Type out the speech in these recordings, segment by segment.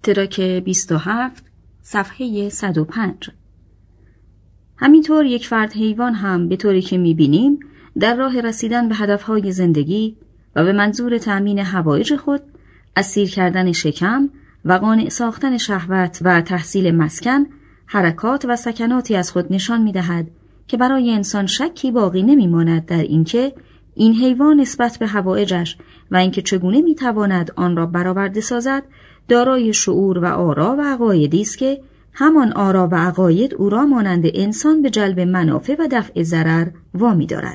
تراک 27 صفحه 105. همینطور یک فرد حیوان هم به طوری که می‌بینیم در راه رسیدن به هدفهای زندگی و به منظور تأمین حوایج خود از سیر کردن شکم و قانع ساختن شهوت و تحصیل مسکن حرکات و سکناتی از خود نشان می‌دهد که برای انسان شکی باقی نمی‌ماند در اینکه این حیوان نسبت به حوایجش و اینکه چگونه می‌تواند آن را برآورده سازد دارای شعور و آرا و عقایدی است که همان آرا و عقاید او را مانند انسان به جلب منافع و دفع ضرر وامی دارد.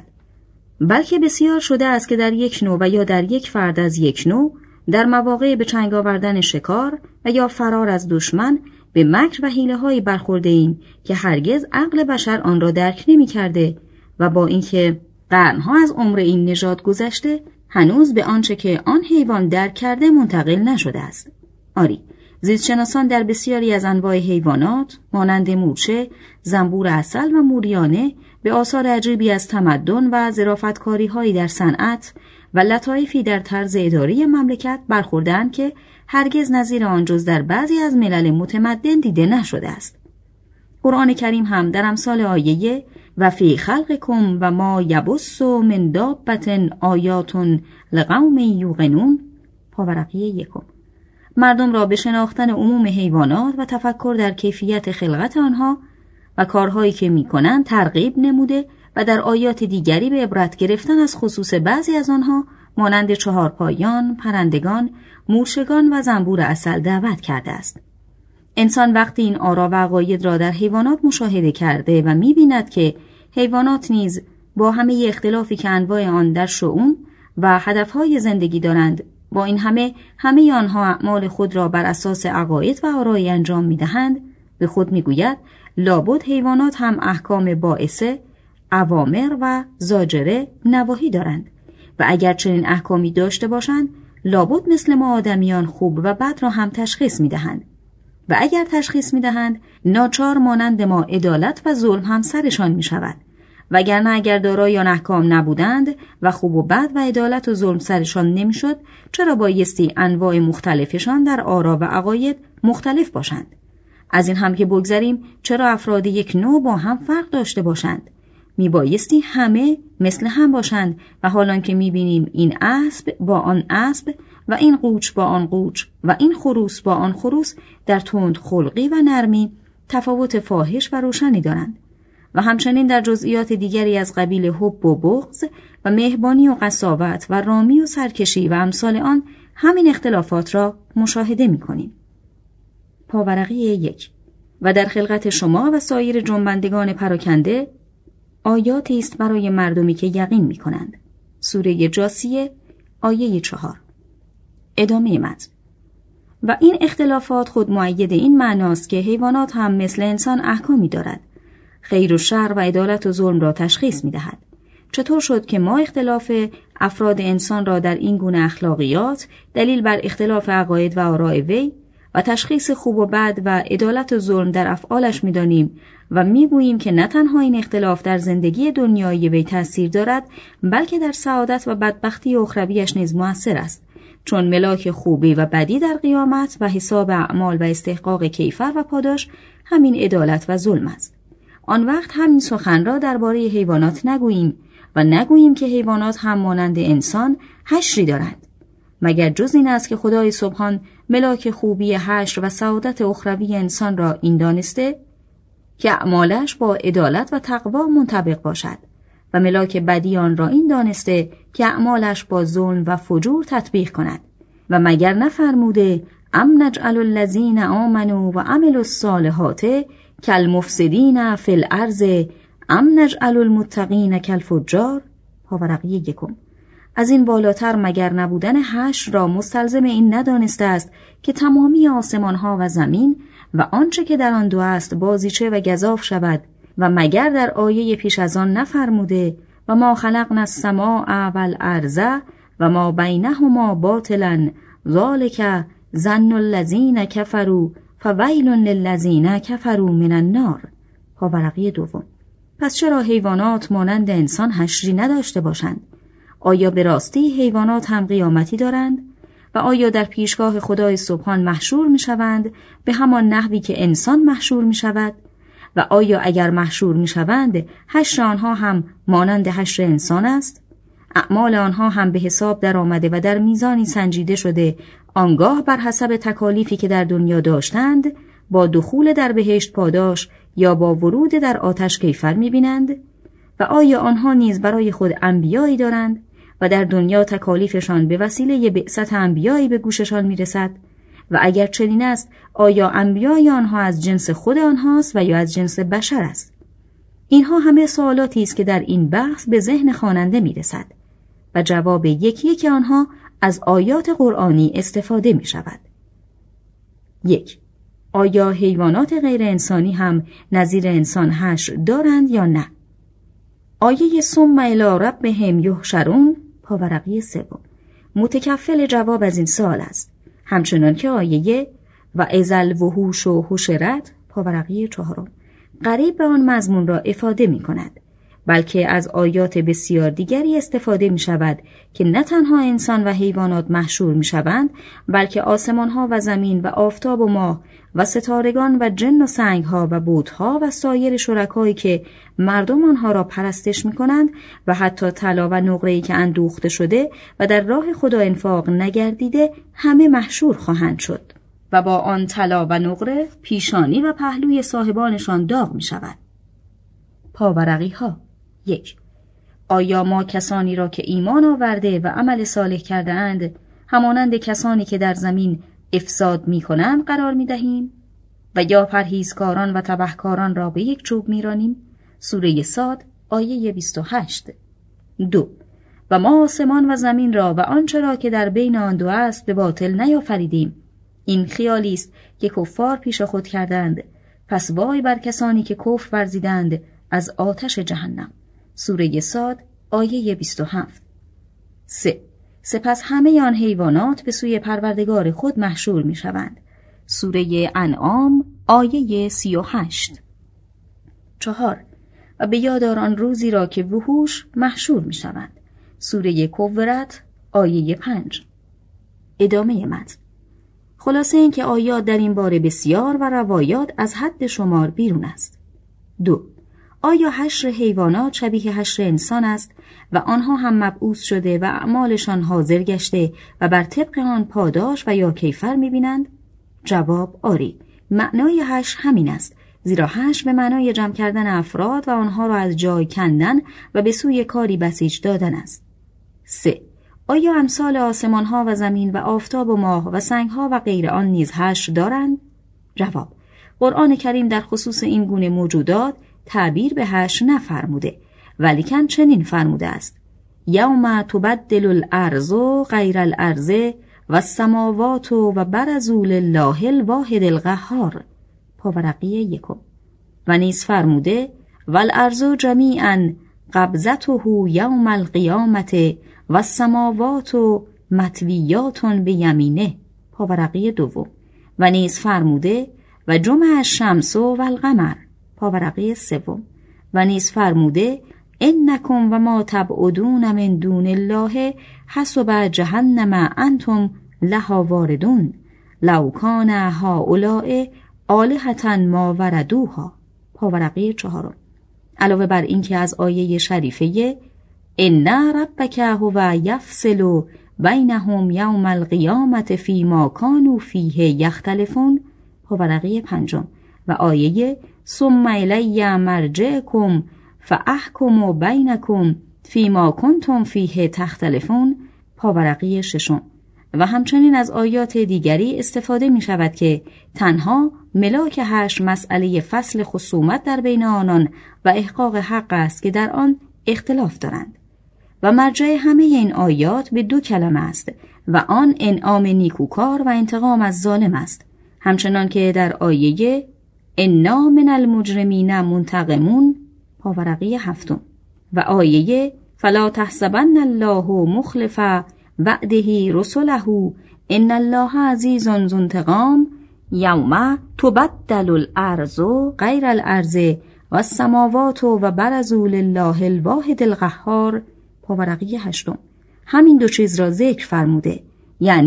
بلکه بسیار شده است که در یک نوع و یا در یک فرد از یک نوع در مواقع به چنگ آوردن شکار و یا فرار از دشمن به مکر و حیله‌هایی برخورده ایم که هرگز عقل بشر آن را درک نمی‌کرده و با اینکه قرن‌ها از عمر این نژاد گذشته هنوز به آنچه که آن حیوان درک کرده منتقل نشده است. آری، زیستشناسان در بسیاری از انواع حیوانات مانند مورچه، زنبور عسل و موریانه به آثار عجیبی از تمدن و ظرافت‌کاری‌هایی در صنعت و لطایفی در طرز اداری مملکت برخورده‌اند که هرگز نظیر آن جز در بعضی از ملل متمدن دیده نشده است. قرآن کریم هم در امثال آیه و فی خلقکم و ما یبث من دابة آیات لقوم یوقنون پاورقی 1 مردم را به شناختن عموم حیوانات و تفکر در کیفیت خلقت آنها و کارهایی که می‌کنند ترغیب نموده و در آیات دیگری به عبرت گرفتن از خصوص بعضی از آنها مانند چهارپایان، پرندگان، مورچگان و زنبور عسل دعوت کرده است. انسان وقتی این آرا و عقاید را در حیوانات مشاهده کرده و می‌بیند که حیوانات نیز با همه اختلافی که انواع آن در شؤون و هدفهای زندگی دارند، با این همه آنها اعمال خود را بر اساس عقاید و آرای انجام می‌دهند، به خود می‌گوید لابد حیوانات هم احکام باعثه، اوامر و زاجره نواهی دارند و اگر چنین احکامی داشته باشند لابد مثل ما آدمیان خوب و بد را هم تشخیص می‌دهند و اگر تشخیص می‌دهند ناچار مانند ما عدالت و ظلم هم سرشان می‌شود، وگرنه اگر دارای آن احکام نبودند و خوب و بد و عدالت و ظلم سرشان نمی‌شد، چرا بایستی انواع مختلفشان در آرا و عقاید مختلف باشند؟ از این هم که بگذریم چرا افراد یک نوع با هم فرق داشته باشند؟ میبایستی همه مثل هم باشند و حالان که میبینیم این اسب با آن اسب و این قوچ با آن قوچ و این خروس با آن خروس در تند خلقی و نرمی تفاوت فاحش و روشنی دارند و همچنین در جزئیات دیگری از قبیل حب و بغض و مهربانی و قساوت و رامی و سرکشی و امثال آن همین اختلافات را مشاهده می‌کنیم. پاورقی 1 و در خلقت شما و سایر جنبندگان پراکنده آیاتی است برای مردمی که یقین می‌کنند. سوره جاثیه آیه 4. ادامه متن. و این اختلافات خود مؤید این معناست که حیوانات هم مثل انسان احکامی دارد. خیر و شر و عدالت و ظلم را تشخیص می‌دهد. چطور شد که ما اختلاف افراد انسان را در این گونه اخلاقیات دلیل بر اختلاف عقاید و آراء وی و تشخیص خوب و بد و عدالت و ظلم در افعالش می‌دانیم و می‌گوییم که نه تنها این اختلاف در زندگی دنیایی وی تأثیر دارد، بلکه در سعادت و بدبختی اخرویش نیز مؤثر است، چون ملاک خوبی و بدی در قیامت و حساب اعمال و استحقاق کیفر و پاداش همین عدالت و ظلم است. آن وقت همین سخن را درباره حیوانات نگوییم و نگوییم که حیوانات هم مانند انسان حشری دارند، مگر جز این است که خدای سبحان ملاک خوبی حشر و سعادت اخروی انسان را این دانسته که اعمالش با عدالت و تقوا منطبق باشد و ملاک بدی آن را این دانسته که اعمالش با ظلم و فجور تطبیق کند و مگر نفرموده ام نجعل الذین آمنوا و عملوا الصالحات کالمفسدین فی الارض ام نجعل المتقین کالفجار پاورقی 1 از این بالاتر مگر نبودن حشر را مستلزم این ندانسته است که تمامی آسمانها و زمین و آنچه که در آن دو است بازیچه و گزاف شود و مگر در آیه پیش از آن نفرموده و ما خلقنا السماء والارض و ما بینهما باطلا ذلک ظن الذین کفروا فویل للذین کفروا من النار پاورقی 2 پس چرا حیوانات مانند انسان حشری نداشته باشند؟ آیا به راستی حیوانات هم قیامتی دارند؟ و آیا در پیشگاه خدای سبحان محشور می شوند به همان نحوی که انسان محشور می شود؟ و آیا اگر محشور می شوند حشر آنها هم مانند حشر انسان است؟ اعمال آنها هم به حساب در آمده و در میزانی سنجیده شده، آنگاه بر حسب تکالیفی که در دنیا داشتند با دخول در بهشت پاداش یا با ورود در آتش کیفر می بینند؟ و آیا آنها نیز برای خود انبیایی دارند و در دنیا تکالیفشان به وسیله بعثت انبیایی به گوششان می رسد؟ و اگر چنین است آیا انبیای آنها از جنس خود آنهاست و یا از جنس بشر است؟ اینها همه سوالاتی است که در این بحث به ذهن خواننده می رسد و جواب یکی که آنها از آیات قرآنی استفاده می شود. 1. آیا حیوانات غیر انسانی هم نظیر انسان حشر دارند یا نه؟ آیه ثم الی ربهم یحشرون پاورقی 3 متکفل جواب از این سوال است، همچنان که آیه و اذا الوحوش حشرت پاورقی 4 قریب به آن مضمون را افاده می کند، بلکه از آیات بسیار دیگری استفاده می شود که نه تنها انسان و حیوانات محشور می شوند، بلکه آسمان ها و زمین و آفتاب و ماه و ستارگان و جن و سنگ ها و بت ها و سایر شرکایی که مردم آنها را پرستش می کنند و حتی طلا و نقره‌ای که اندوخته شده و در راه خدا انفاق نگردیده همه محشور خواهند شد و با آن طلا و نقره پیشانی و پهلوی صاحبانشان داغ می شود. پاورقی ها 1. آیا ما کسانی را که ایمان آورده و عمل صالح کرده اند همانند کسانی که در زمین افساد می کنند قرار می دهیم؟ و یا پرهیزکاران و تبهکاران را به یک چوب می رانیم؟ سوره صاد آیه 28. 2. و ما آسمان و زمین را و آنچه را که در بین آن دو است به باطل نیافریدیم. این خیالی است که کفار پیش خود کردند، پس وای بر کسانی که کفر ورزیدند از آتش جهنم. سوره صاد آیه 27. 3. سپس همه آن حیوانات به سوی پروردگار خود محشور می شوند. سوره انعام آیه 38. 4. و به یاد آر آن روزی را که وحوش محشور می شوند. سوره کورت آیه 5. ادامه متن. خلاصه این که آیات در این باره بسیار و روایات از حد شمار بیرون است. 2. آیا حشر حیوانات شبیه حشر انسان است و آنها هم مبعوث شده و اعمالشان حاضر گشته و بر طبق آن پاداش و یا کیفر می‌بینند؟ جواب آری. معنای حشر همین است، زیرا حشر به معنای جمع کردن افراد و آنها را از جای کندن و به سوی کاری بسیج دادن است. 3. آیا امثال آسمان‌ها و زمین و آفتاب و ماه و سنگ‌ها و غیر آن نیز حشر دارند؟ جواب: قرآن کریم در خصوص این گونه موجودات تعبیر به حشر نفرموده، ولیکن چنین فرموده است: یوم تبدل الارض غیر الارض و السماوات و برزوا لله الواحد القهار پاورقی 1. و نیز فرموده: والارض جمیعا قبضته یوم القیامة و السماوات مطویات بیمینه پاورقی 2. و نیز فرموده: و جمع الشمس و القمر پاورقی 3. و نیز فرموده: انکم و ما تبعدون من دون الله حسب جهنم انتم لها واردون لو کان هؤلاء آلهة ما وردوها پاورقی 4. علاوه بر این که از آیه شریفه ان ربک هو یفصل بینهم یوم القیامة فیما کانوا فیه یختلفون پاورقی 5 و آیه ثم الی مرجعکم فاحکم بینکم فیما کنتم فیه تختلفون پاورقی 6 و همچنین از آیات دیگری استفاده می شود که تنها ملاک حشر مسئله فصل خصومت در بین آنان و احقاق حق است که در آن اختلاف دارند و مرجع همه این آیات به 2 کلمه است و آن انعام نیکوکار و انتقام از ظالم است، همچنان که در آیه انا من المجرمین منتقمون پاورقی 7 و آیه فلا تحسبن الله مخلف وعده رسله ان الله عزیز ذو انتقام یوم تبدل الارض غیر الارض و السماوات و برزوا لله الواحد القهار پاورقی 8. همین 2 چیز را ذکر فرموده، یعنی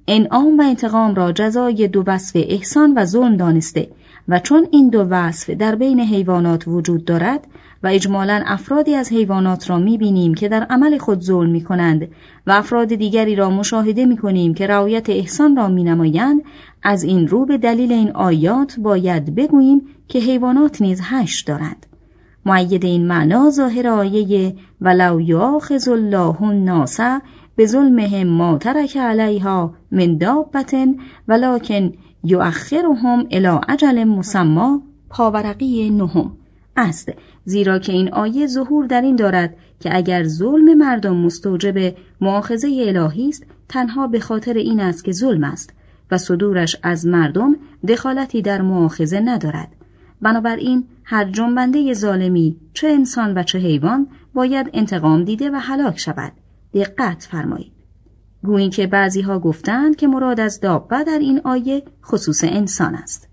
انعام و انتقام را جزای دو وصف احسان و ظلم دانسته و چون این دو وصف در بین حیوانات وجود دارد و اجمالاً افرادی از حیوانات را می‌بینیم که در عمل خود ظلم می‌کنند و افراد دیگری را مشاهده می‌کنیم که رعایت احسان را می‌نمایند، از این رو به دلیل این آیات باید بگوییم که حیوانات نیز حشر دارند. مؤید این معنا ظاهر آیه ولو یؤاخذ الله الناس بظلمهم ما ترک علیها من دابة ولکن یؤخرهم الی اجل مسمی پاورقی 9 است، زیرا که این آیه ظهور در این دارد که اگر ظلم مردم مستوجب مؤاخذه الهی است، تنها به خاطر این است که ظلم است و صدورش از مردم دخالتی در مؤاخذه ندارد. بنابراین هر جنبنده ظالمی، چه انسان و چه حیوان، باید انتقام دیده و هلاک شود. دقت فرمایید. گویی که بعضی ها گفتند که مراد از دابه در این آیه خصوص انسان است.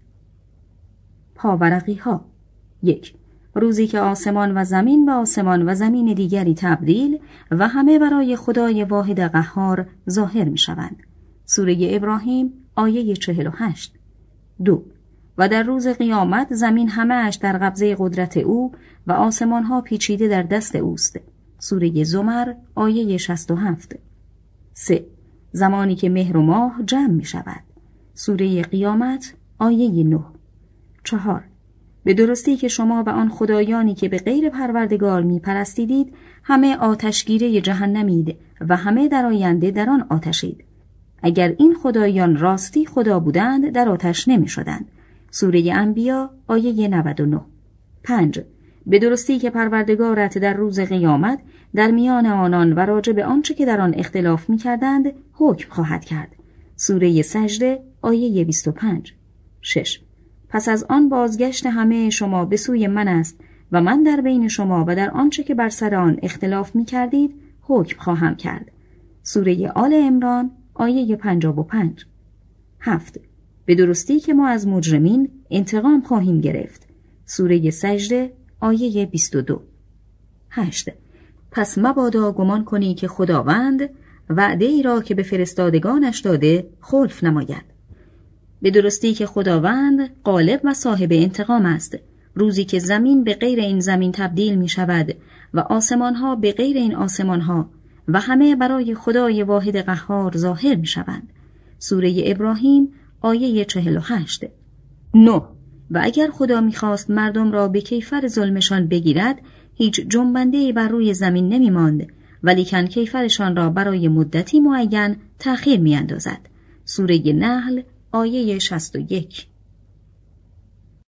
پاورقی ها 1. روزی که آسمان و زمین و آسمان و زمین دیگری تبدیل و همه برای خدای واحد قهار ظاهر می شوند. سوره ابراهیم آیه 48. 2. و در روز قیامت زمین همه اش در قبضه قدرت او و آسمان ها پیچیده در دست اوست. سوره زمر آیه 67. 3. زمانی که مهر و ماه جمع می شود. سوره قیامت آیه 9. 4. به درستی که شما و آن خدایانی که به غیر پروردگار می پرستیدید همه آتشگیره جهنمید و همه در آینده در آن آتشید. اگر این خدایان راستی خدا بودند در آتش نمی شدند. سوره انبیا آیه 99. 5. به درستی که پروردگارت در روز قیامت در میان آنان و راجع به آنچه که در آن اختلاف می کردند حکم خواهد کرد. سوره سجده آیه 25. 6. پس از آن بازگشت همه شما به سوی من است و من در بین شما و در آنچه که بر سر آن اختلاف می کردید حکم خواهم کرد. سوره آل عمران آیه 55. 7. به درستی که ما از مجرمین انتقام خواهیم گرفت. سوره سجده آیه 22. 8. پس مبادا گمان کنی که خداوند وعده ای را که به فرستادگانش داده خلف نماید. به درستی که خداوند غالب و صاحب انتقام است، روزی که زمین به غیر این زمین تبدیل می شود و آسمان ها به غیر این آسمان ها و همه برای خدای واحد قهار ظاهر می شوند. سوره ابراهیم آیه 48. 9. و اگر خدا می‌خواست مردم را به کیفر ظلمشان بگیرد، هیچ جنبنده‌ای بر روی زمین نمی‌ماند، ولیکن کیفرشان را برای مدتی معین تأخیر می‌اندازد. سوره نحل آیه 61.